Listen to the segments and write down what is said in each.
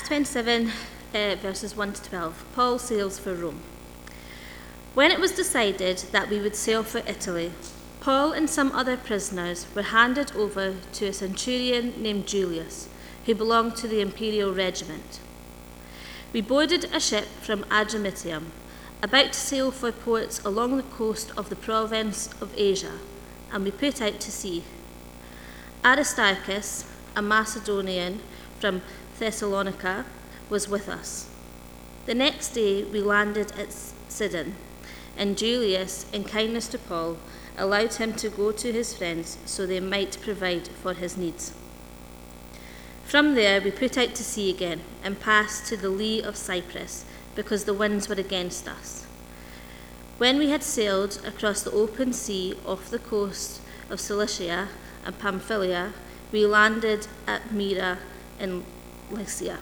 Acts 27, verses 1 to 12. Paul sails for Rome. When it was decided that we would sail for Italy, Paul and some other prisoners were handed over to a centurion named Julius, who belonged to the imperial regiment. We boarded a ship from Adramyttium, about to sail for ports along the coast of the province of Asia, and we put out to sea. Aristarchus, a Macedonian from Thessalonica, was with us. The next day we landed at Sidon, and Julius, in kindness to Paul, allowed him to go to his friends so they might provide for his needs. From there we put out to sea again and passed to the lee of Cyprus because the winds were against us. When we had sailed across the open sea off the coast of Cilicia and Pamphylia, we landed at Myra in Lycia.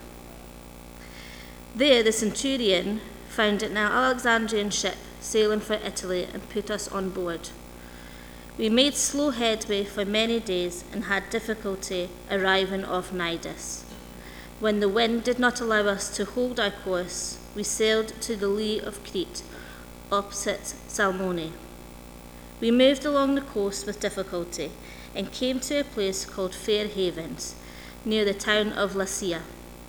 There the centurion found an Alexandrian ship sailing for Italy and put us on board. We made slow headway for many days and had difficulty arriving off Cnidus. When the wind did not allow us to hold our course, we sailed to the lee of Crete, opposite Salmone. We moved along the coast with difficulty and came to a place called Fair Havens, near the town of Lasea.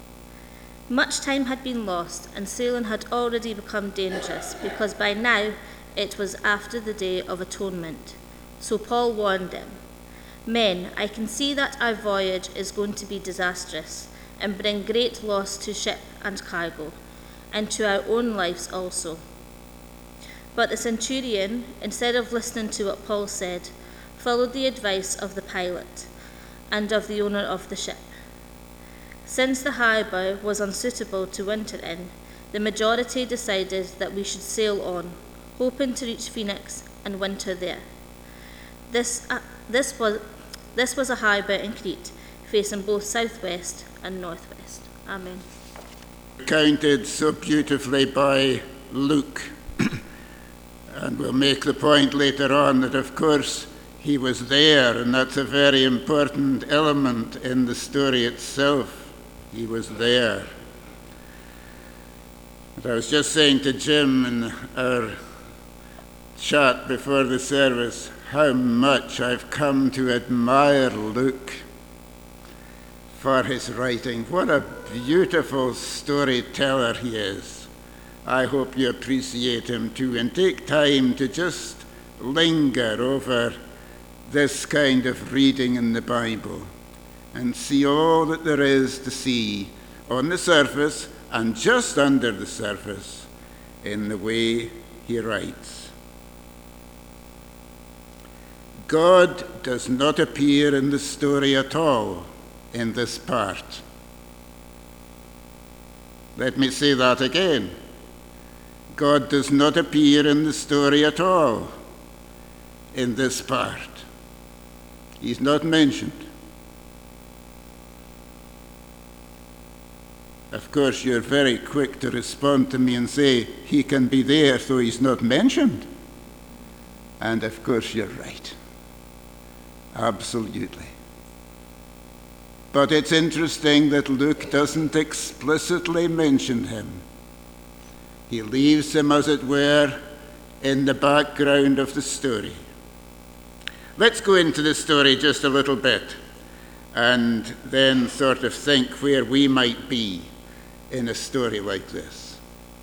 Much time had been lost, and sailing had already become dangerous, because by now it was after the Day of Atonement. So Paul warned them, "Men, I can see that our voyage is going to be disastrous and bring great loss to ship and cargo, and to our own lives also." But the centurion, instead of listening to what Paul said, followed the advice of the pilot and of the owner of the ship. Since the harbour was unsuitable to winter in, the majority decided that we should sail on, hoping to reach Phoenix and winter there. This was a harbour in Crete, facing both southwest and northwest. Amen. Counted so beautifully by Luke. And we'll make the point later on that, of course, he was there, and that's a very important element in the story itself. He was there. But I was just saying to Jim in our chat before the service how much I've come to admire Luke for his writing. What a beautiful storyteller he is. I hope you appreciate him too, and take time to just linger over this kind of reading in the Bible and see all that there is to see on the surface and just under the surface in the way he writes. God does not appear in the story at all in this part. Let me say that again. God does not appear in the story at all in this part. He's not mentioned. Of course, you're very quick to respond to me and say, he can be there, so he's not mentioned. And of course, you're right. Absolutely. But it's interesting that Luke doesn't explicitly mention him. He leaves him, as it were, in the background of the story. Let's go into the story just a little bit and then sort of think where we might be in a story like this.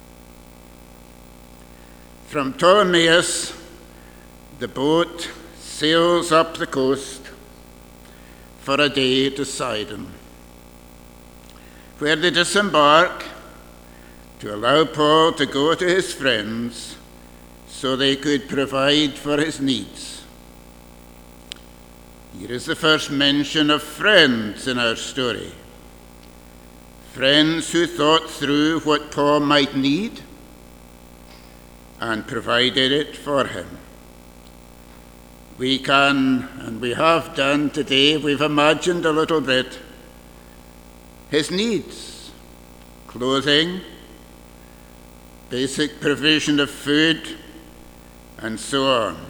From Ptolemais, the boat sails up the coast for a day to Sidon, where they disembark to allow Paul to go to his friends so they could provide for his needs. Here is the first mention of friends in our story. Friends who thought through what Paul might need and provided it for him. We can, and we have done today, we've imagined a little bit his needs: clothing, basic provision of food, and so on.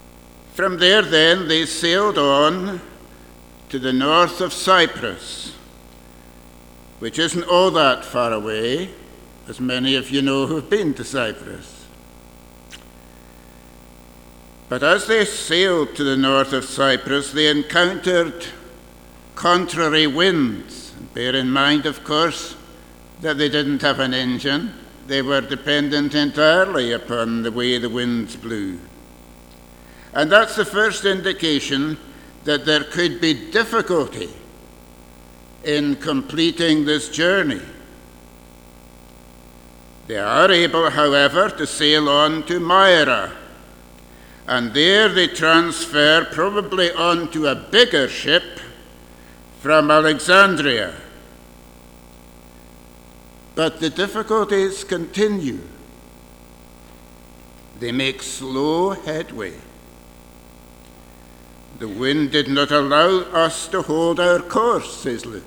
From there, then, they sailed on to the north of Cyprus, which isn't all that far away, as many of you know who've been to Cyprus. But as they sailed to the north of Cyprus, they encountered contrary winds. Bear in mind, of course, that they didn't have an engine. They were dependent entirely upon the way the winds blew. And that's the first indication that there could be difficulty in completing this journey. They are able, however, to sail on to Myra, and there they transfer probably onto a bigger ship from Alexandria. But the difficulties continue. They make slow headway. The wind did not allow us to hold our course, says Luke.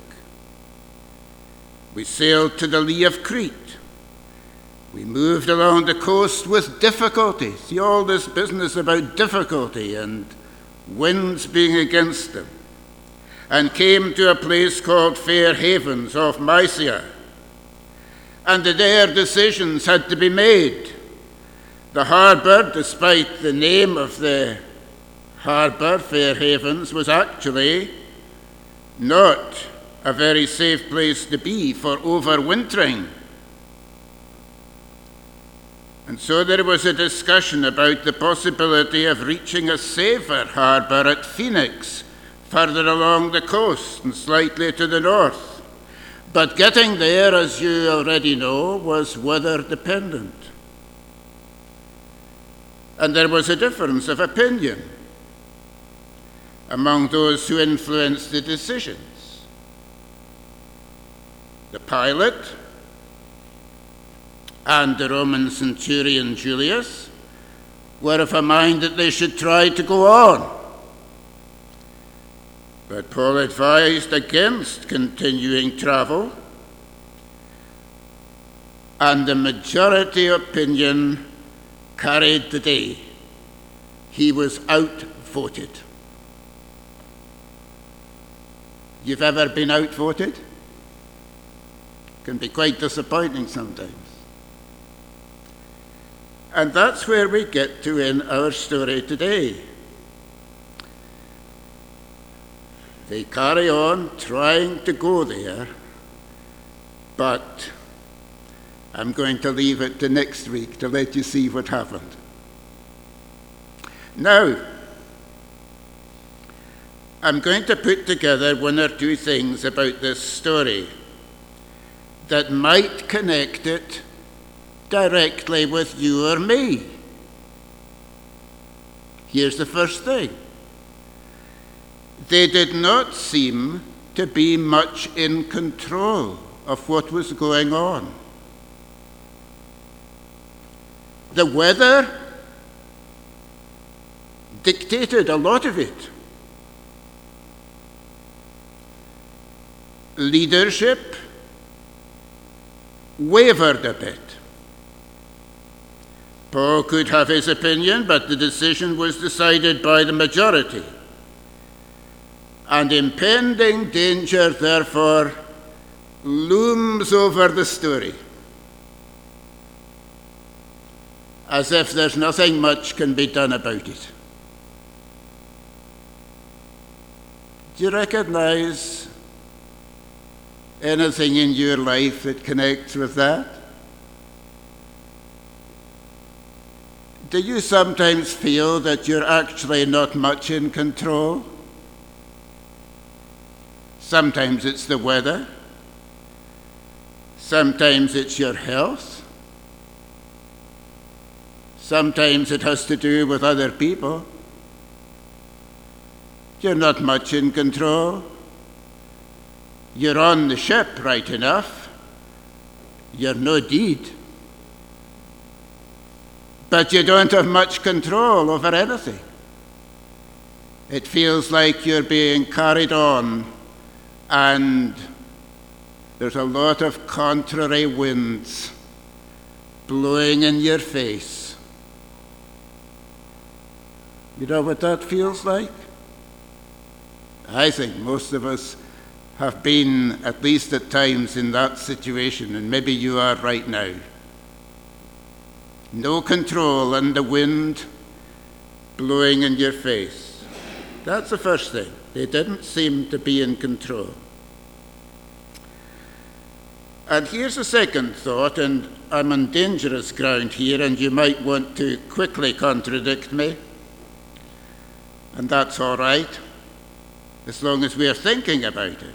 We sailed to the lee of Crete. We moved along the coast with difficulty. See all this business about difficulty and winds being against them. And came to a place called Fair Havens off Mysia. And there decisions had to be made. The harbour, despite the name of the harbour, Fair Havens, was actually not a very safe place to be for overwintering. And so there was a discussion about the possibility of reaching a safer harbour at Phoenix, further along the coast and slightly to the north. But getting there, as you already know, was weather dependent. And there was a difference of opinion among those who influenced the decisions. The pilot and the Roman centurion Julius were of a mind that they should try to go on. But Paul advised against continuing travel, and the majority opinion carried the day. He was outvoted. You've ever been outvoted? It can be quite disappointing sometimes. And that's where we get to in our story today. They carry on trying to go there, but I'm going to leave it to next week to let you see what happened. Now, I'm going to put together one or two things about this story that might connect it directly with you or me. Here's the first thing. They did not seem to be much in control of what was going on. The weather dictated a lot of it. Leadership wavered a bit. Paul could have his opinion, but the decision was decided by the majority. And impending danger, therefore, looms over the story, as if there's nothing much can be done about it. Do you recognize anything in your life that connects with that? Do you sometimes feel that you're actually not much in control? Sometimes it's the weather. Sometimes it's your health. Sometimes it has to do with other people. You're not much in control. You're on the ship, right enough. You're no deed. But you don't have much control over anything. It feels like you're being carried on, and there's a lot of contrary winds blowing in your face. You know what that feels like? I think most of us have been, at least at times, in that situation, and maybe you are right now. No control and the wind blowing in your face. That's the first thing. They didn't seem to be in control. And here's a second thought, and I'm on dangerous ground here, and you might want to quickly contradict me. And that's all right, as long as we are thinking about it.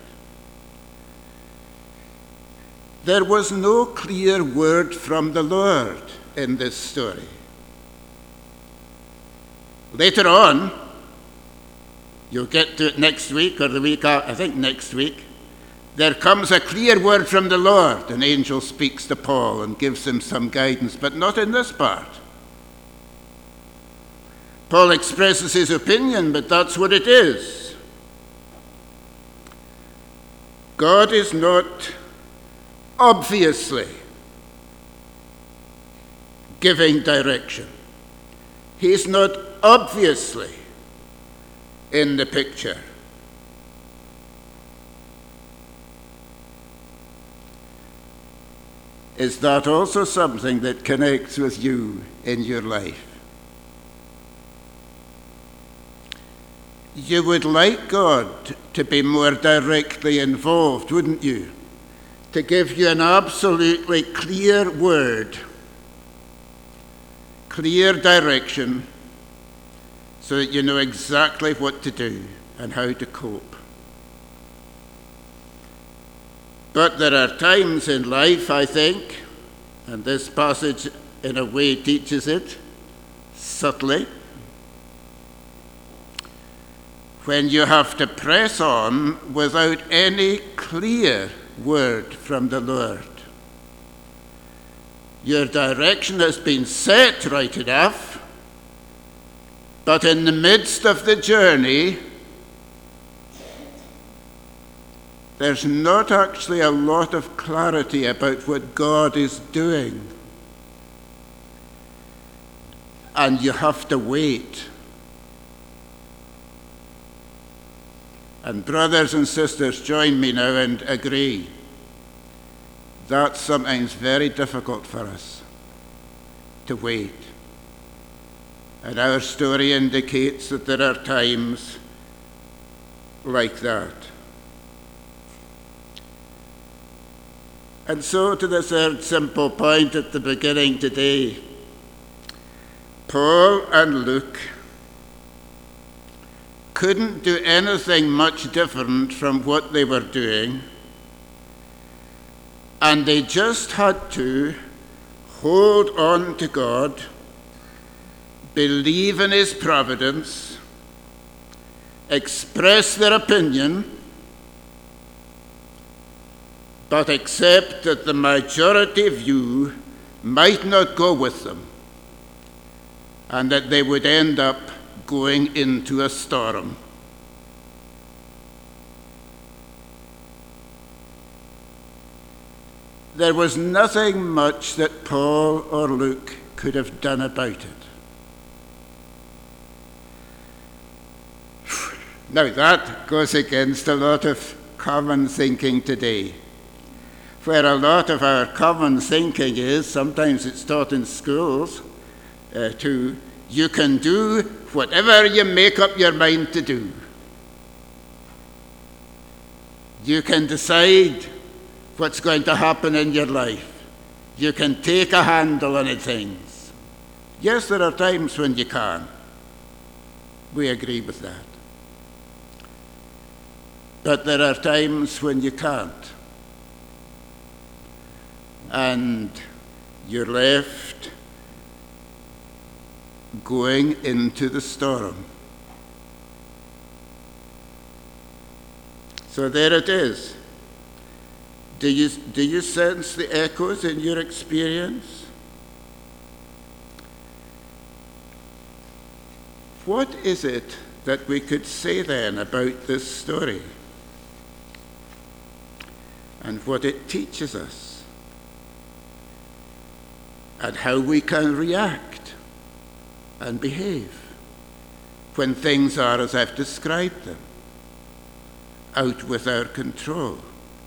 There was no clear word from the Lord in this story. Later on, you'll get to it next week or the week after, I think next week, there comes a clear word from the Lord. An angel speaks to Paul and gives him some guidance, but not in this part. Paul expresses his opinion, but that's what it is. God is not obviously giving direction. He's not obviously in the picture. Is that also something that connects with you in your life? You would like God to be more directly involved, wouldn't you? To give you an absolutely clear word, clear direction, so that you know exactly what to do and how to cope. But there are times in life, I think, and this passage in a way teaches it subtly, when you have to press on without any clear word from the Lord. Your direction has been set right enough, but in the midst of the journey, there's not actually a lot of clarity about what God is doing. And you have to wait. And brothers and sisters, join me now and agree. That's sometimes very difficult for us, to wait. And our story indicates that there are times like that. And so to the third simple point at the beginning today, Paul and Luke couldn't do anything much different from what they were doing, and they just had to hold on to God, believe in His providence, express their opinion, but accept that the majority view might not go with them, and that they would end up going into a storm. There was nothing much that Paul or Luke could have done about it. Now that goes against a lot of common thinking today. Where a lot of our common thinking is, sometimes it's taught in schools, you can do whatever you make up your mind to do. You can decide what's going to happen in your life. You can take a handle on things. Yes, there are times when you can. We agree with that. But there are times when you can't. And you're left going into the storm. So there it is. Do you sense the echoes in your experience? What is it that we could say then about this story and what it teaches us? And how we can react and behave when things are as I've described them, out with our control.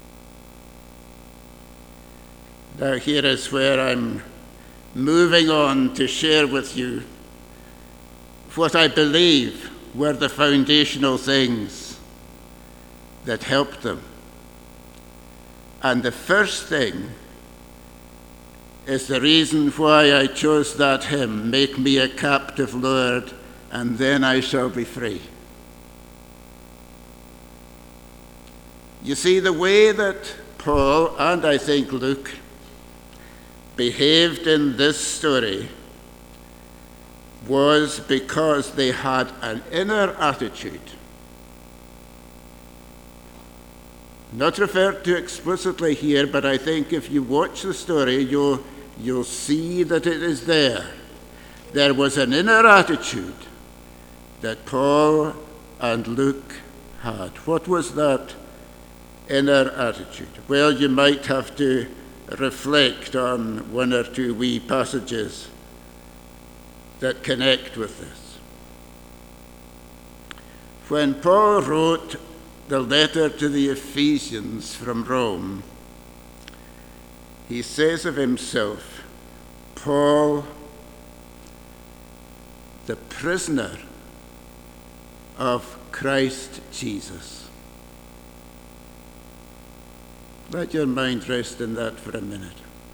Now, here is where I'm moving on to share with you what I believe were the foundational things that helped them. And the first thing is the reason why I chose that hymn, "Make me a captive, Lord, and then I shall be free." You see, the way that Paul, and I think Luke, behaved in this story was because they had an inner attitude, not referred to explicitly here, but I think if you watch the story, you'll see that it is there. There was an inner attitude that Paul and Luke had. What was that inner attitude? Well, you might have to reflect on one or two wee passages that connect with this. When Paul wrote the letter to the Ephesians from Rome, he says of himself, Paul, the prisoner of Christ Jesus. Let your mind rest in that for a minute.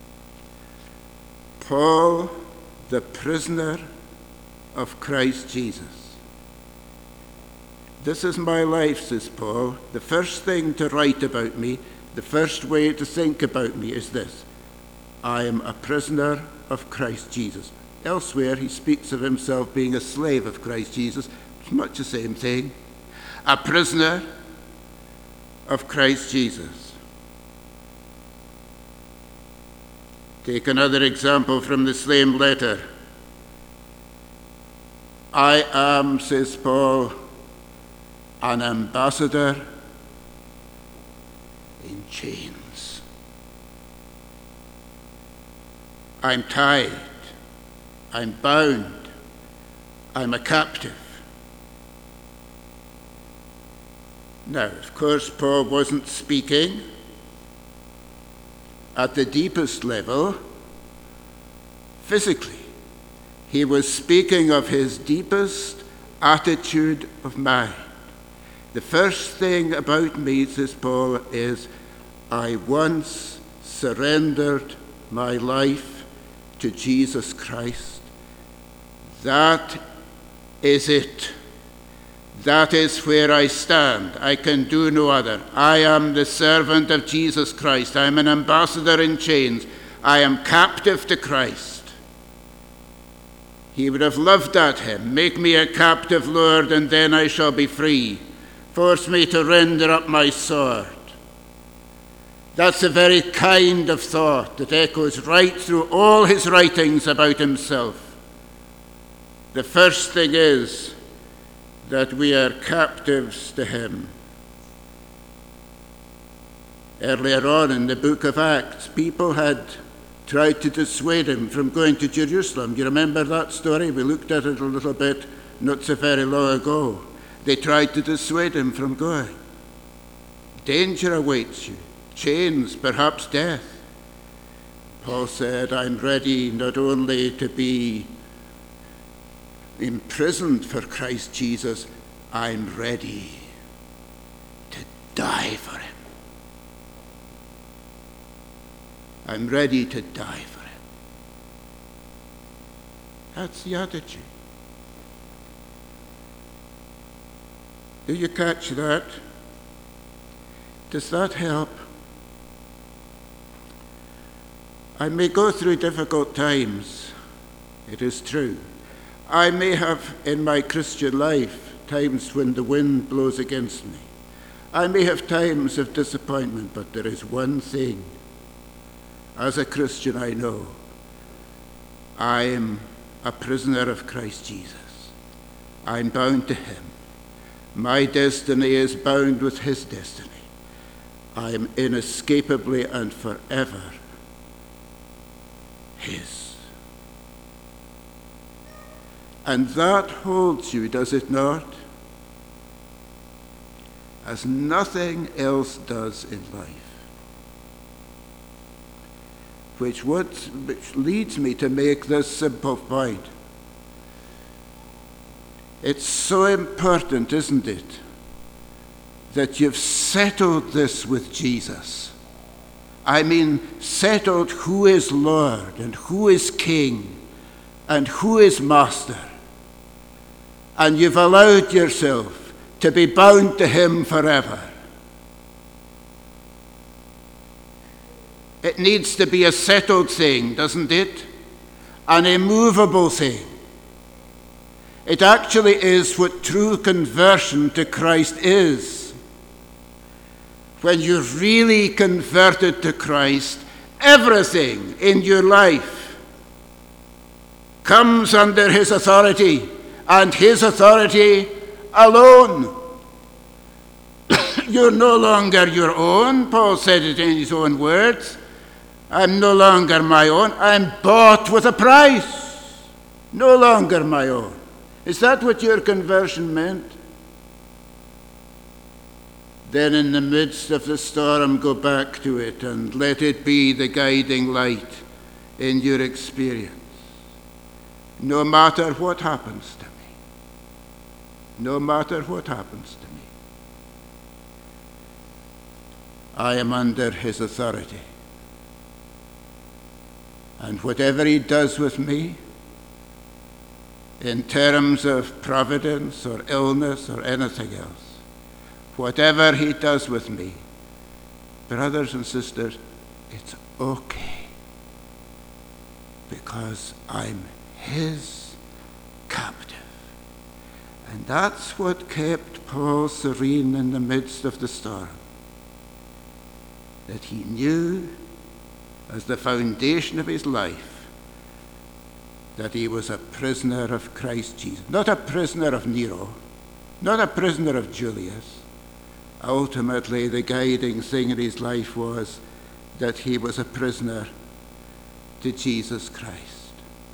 Paul, the prisoner of Christ Jesus. This is my life, says Paul. The first thing to write about me, the first way to think about me is this: I am a prisoner of Christ Jesus. Elsewhere, he speaks of himself being a slave of Christ Jesus. It's much the same thing. A prisoner of Christ Jesus. Take another example from the same letter. I am, says Paul, an ambassador in chains. I'm tied. I'm bound. I'm a captive. Now, of course, Paul wasn't speaking at the deepest level physically. He was speaking of his deepest attitude of mind. The first thing about me, says Paul, is I once surrendered my life to Jesus Christ. That is it. That is where I stand. I can do no other. I am the servant of Jesus Christ. I am an ambassador in chains. I am captive to Christ. He would have loved that hymn. Make me a captive, Lord, and then I shall be free. Force me to render up my sword. That's the very kind of thought that echoes right through all his writings about himself. The first thing is that we are captives to him. Earlier on in the book of Acts, people had tried to dissuade him from going to Jerusalem. You remember that story? We looked at it a little bit not so very long ago. They tried to dissuade him from going. Danger awaits you, chains, perhaps death. Paul said, I'm ready not only to be imprisoned for Christ Jesus, I'm ready to die for him. I'm ready to die for him. That's the attitude. Do you catch that? Does that help? I may go through difficult times, it is true. I may have in my Christian life times when the wind blows against me. I may have times of disappointment, but there is one thing. As a Christian, I know I am a prisoner of Christ Jesus. I'm bound to him. My destiny is bound with his destiny. I am inescapably and forever his. And that holds you, does it not? as nothing else does in life. Which leads me to make this simple point. It's so important, isn't it, that you've settled this with Jesus. I mean, settled who is Lord and who is King and who is Master. And you've allowed yourself to be bound to him forever. It needs to be a settled thing, doesn't it? An immovable thing. It actually is what true conversion to Christ is. When you're really converted to Christ, everything in your life comes under his authority, and his authority alone. You're no longer your own. Paul said it in his own words. I'm no longer my own. I'm bought with a price. No longer my own. Is that what your conversion meant? Then in the midst of the storm, go back to it and let it be the guiding light in your experience. No matter what happens to me. No matter what happens to me. I am under his authority. And whatever he does with me, in terms of providence or illness or anything else, whatever he does with me, brothers and sisters, it's okay. Because I'm his captive. And that's what kept Paul serene in the midst of the storm. That he knew, as the foundation of his life, that he was a prisoner of Christ Jesus. Not a prisoner of Nero, not a prisoner of Julius. Ultimately, the guiding thing in his life was that he was a prisoner to Jesus Christ.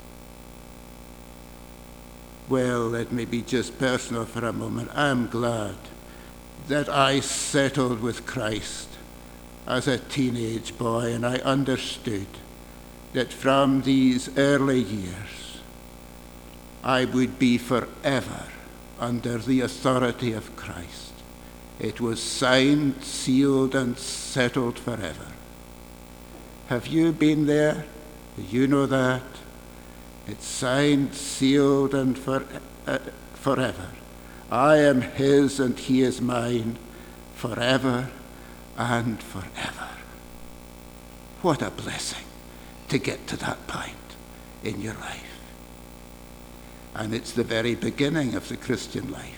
Well, let me be just personal for a moment. I'm glad that I settled with Christ as a teenage boy, and I understood that from these early years I would be forever under the authority of Christ. It was signed, sealed, and settled forever. Have you been there? Do you know that? It's signed, sealed, and forever. I am his and he is mine forever and forever. What a blessing to get to that point in your life. And it's the very beginning of the Christian life.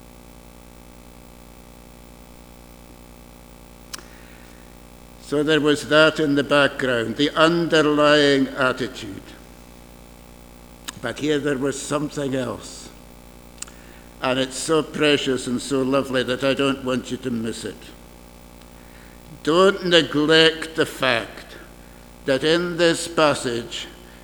So there was that in the background, the underlying attitude. But here there was something else. And it's so precious and so lovely that I don't want you to miss it. Don't neglect the fact that in this passage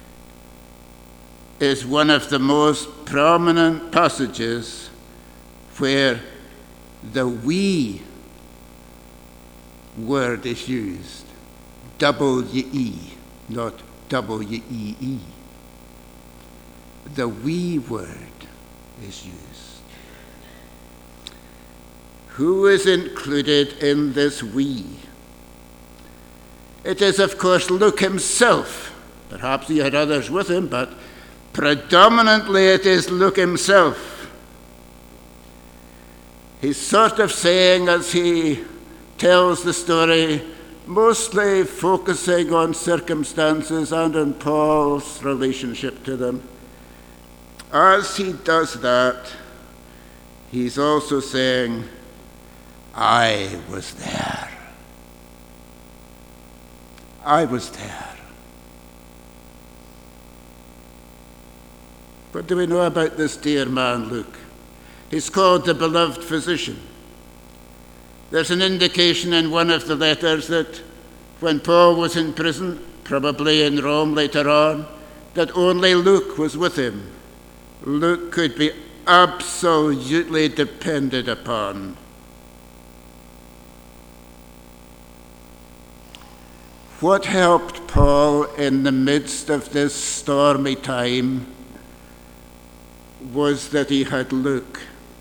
is one of the most prominent passages where the we word is used. W-E, not W-E-E. The we word is used. Who is included in this we? It is, of course, Luke himself. Perhaps he had others with him, but predominantly it is Luke himself. He's sort of saying, as he tells the story, mostly focusing on circumstances and on Paul's relationship to them. As he does that, he's also saying, I was there. I was there. What do we know about this dear man, Luke? He's called the beloved physician. There's an indication in one of the letters that when Paul was in prison, probably in Rome later on, that only Luke was with him. Luke could be absolutely depended upon. What helped Paul in the midst of this stormy time was that he had Luke.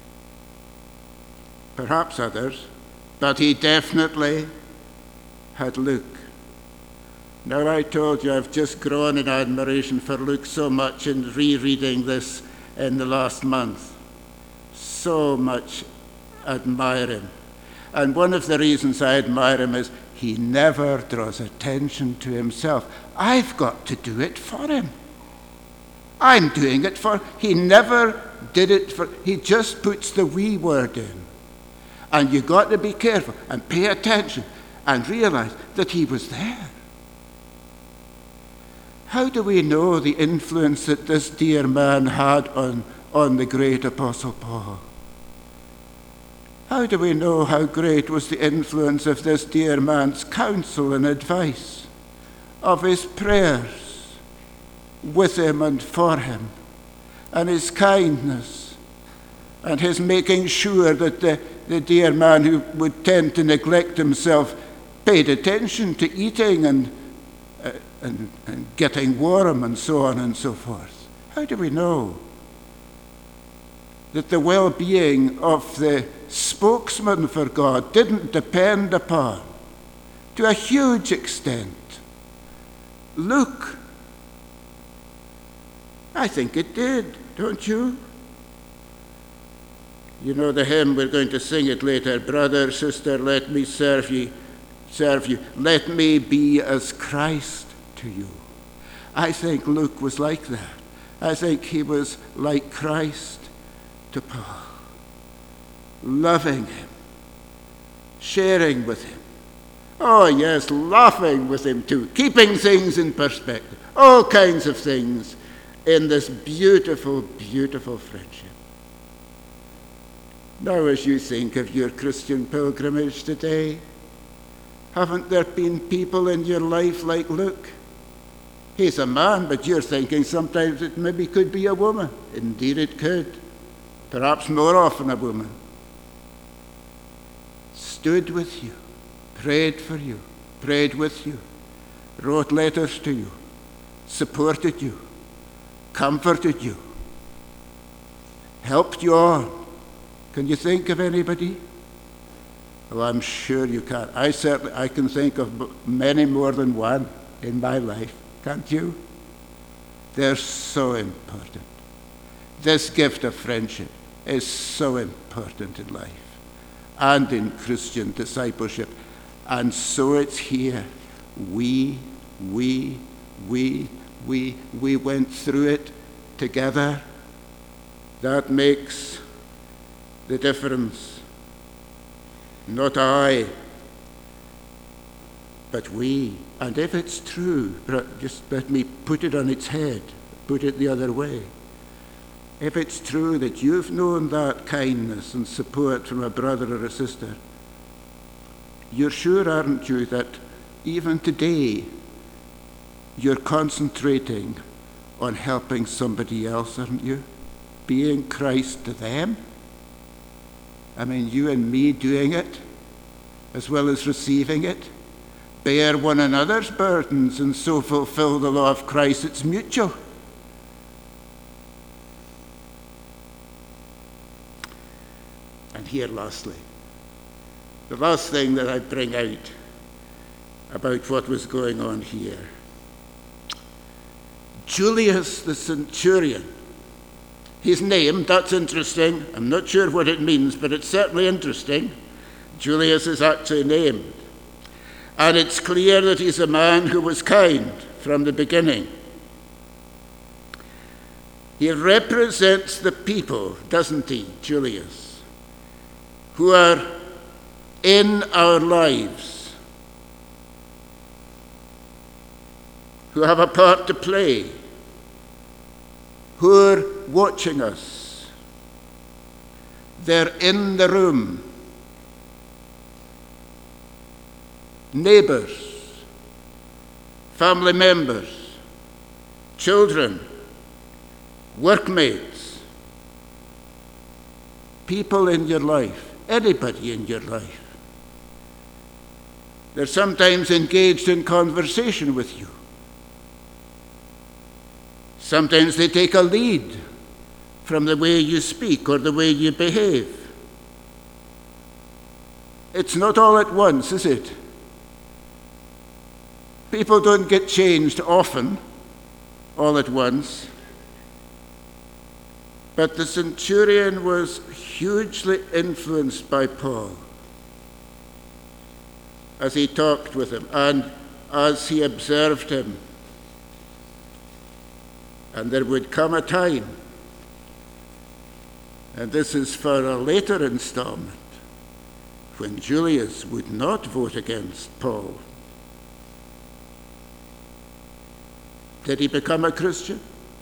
Perhaps others, but he definitely had Luke. Now, I told you I've just grown in admiration for Luke so much in rereading this in the last month. So much admire him. And one of the reasons I admire him is he never draws attention to himself. I've got to do it for him. I'm doing it for him. He never did it for, he just puts the wee word in. And you've got to be careful and pay attention and realize that he was there. How do we know the influence that this dear man had on the great Apostle Paul? How do we know how great was the influence of this dear man's counsel and advice, of his prayers with him and for him, and his kindness, and his making sure that the dear man who would tend to neglect himself paid attention to eating and getting warm and so on and so forth? How do we know that the well-being of the spokesman for God didn't depend upon, to a huge extent, Luke? I think it did, don't you? You know the hymn, we're going to sing it later. Brother, sister, let me serve you. Let me be as Christ to you. I think Luke was like that. I think he was like Christ to Paul. Loving him, sharing with him. Oh yes, laughing with him too, keeping things in perspective. All kinds of things in this beautiful, beautiful friendship. Now, as you think of your Christian pilgrimage today, haven't there been people in your life like Luke? He's a man, but you're thinking sometimes it maybe could be a woman. Indeed it could. Perhaps more often a woman. Stood with you, prayed for you, prayed with you, wrote letters to you, supported you, comforted you, helped you on. Can you think of anybody? Oh, I'm sure you can. I can think of many more than one in my life. Can't you? They're so important. This gift of friendship is so important in life and in Christian discipleship. And so it's here. We went through it together. That makes the difference. Not I, but we. And if it's true, just let me put it on its head, put it the other way. If it's true that you've known that kindness and support from a brother or a sister, you're sure, aren't you, that even today you're concentrating on helping somebody else, aren't you? Being Christ to them. I mean, you and me doing it, as well as receiving it. Bear one another's burdens and so fulfill the law of Christ. It's mutual. And here, lastly, the last thing that I bring out about what was going on here. Julius the centurion. He's named, that's interesting. I'm not sure what it means, but it's certainly interesting. Julius is actually named. And it's clear that he's a man who was kind from the beginning. He represents the people, doesn't he, Julius, who are in our lives, who have a part to play, who are watching us. They're in the room. Neighbors, family members, children, workmates, people in your life, anybody in your life. They're sometimes engaged in conversation with you. Sometimes they take a lead from the way you speak or the way you behave. It's not all at once, is it? People don't get changed often, all at once. But the centurion was hugely influenced by Paul as he talked with him and as he observed him. And there would come a time, and this is for a later installment, when Julius would not vote against Paul. Did he become a Christian?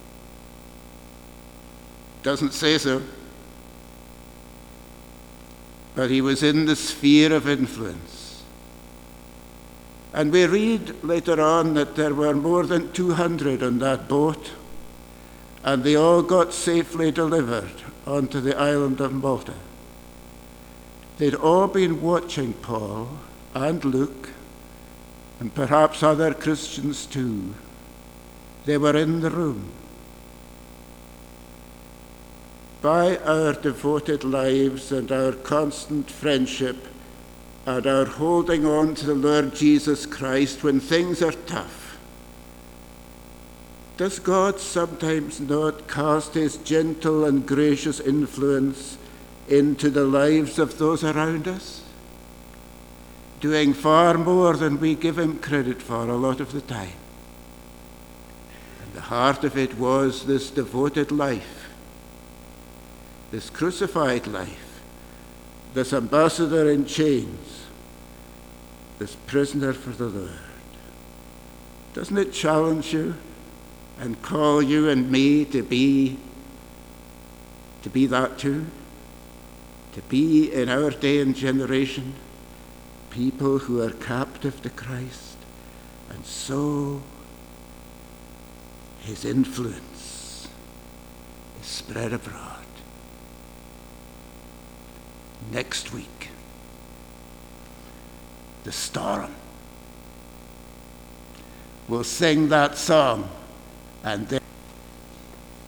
Doesn't say so. But he was in the sphere of influence. And we read later on that there were more than 200 on that boat, and they all got safely delivered onto the island of Malta. They'd all been watching Paul and Luke, and perhaps other Christians too. They were in the room. By our devoted lives and our constant friendship and our holding on to the Lord Jesus Christ when things are tough, does God sometimes not cast his gentle and gracious influence into the lives of those around us, doing far more than we give him credit for a lot of the time? And the heart of it was this devoted life, this crucified life, this ambassador in chains, this prisoner for the Lord. Doesn't it challenge you and call you and me to be that too? To be, in our day and generation, people who are captive to Christ, and so his influence is spread abroad. Next week, the storm. We'll sing that song, and then